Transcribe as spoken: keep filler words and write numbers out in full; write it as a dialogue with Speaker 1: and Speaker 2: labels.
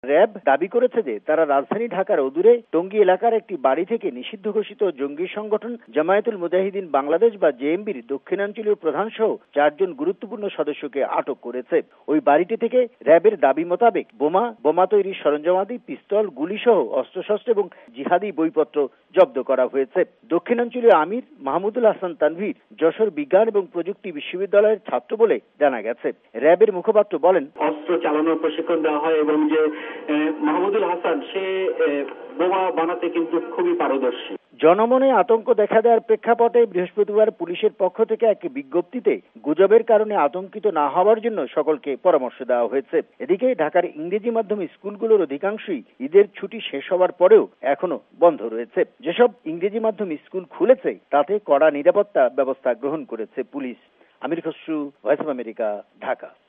Speaker 1: RAB দাবি করেছে যে তারা রাজধানী ঢাকার অদূরে টঙ্গী এলাকার একটি বাড়ি থেকে নিষিদ্ধ ঘোষিত জঙ্গি সংগঠন জামায়াতুল মুজাহিদিন বাংলাদেশ বা জেএমবির দক্ষিণাঞ্চলীয় প্রধান সহ চারজন গুরুত্বপূর্ণ সদস্যকে আটক করেছে। ওই বাড়িটি থেকে র্যাবের দাবি মোতাবেক বোমা, বোমা তৈরির সরঞ্জামাদি, পিস্তল, গুলিসহ অস্ত্রশস্ত্র এবং জিহাদি বইপত্র জব্দ করা হয়েছে। দক্ষিণাঞ্চলীয় আমির মাহমুদুল হাসান তানভীর যশোর বিজ্ঞান এবং প্রযুক্তি বিশ্ববিদ্যালয়ের ছাত্র বলে জানা গেছে। র্যাবের মুখপাত্র বলেন,
Speaker 2: অস্ত্র চালানোর প্রশিক্ষণ দেওয়া হয় এবং যে মাহমুদুল হাসান সে বোমা বানাতে কিন্তু খুবই পারদর্শী।
Speaker 1: জনমনে আতঙ্ক দেখা দেওয়ার প্রেক্ষাপটে বৃহস্পতিবার পুলিশের পক্ষ থেকে এক বিজ্ঞপ্তিতে গুজবের কারণে আতঙ্কিত না হওয়ার জন্য সকলকে পরামর্শ দেওয়া হয়েছে। এদিকে ঢাকার ইংরেজি মাধ্যম স্কুলগুলোর অধিকাংশই ঈদের ছুটি শেষ হওয়ার পরেও এখনো বন্ধ রয়েছে। যেসব ইংরেজি মাধ্যম স্কুল খুলেছে তাতে কড়া নিরাপত্তা ব্যবস্থা গ্রহণ করেছে police. Amir Khasru, voice of America, Dhaka.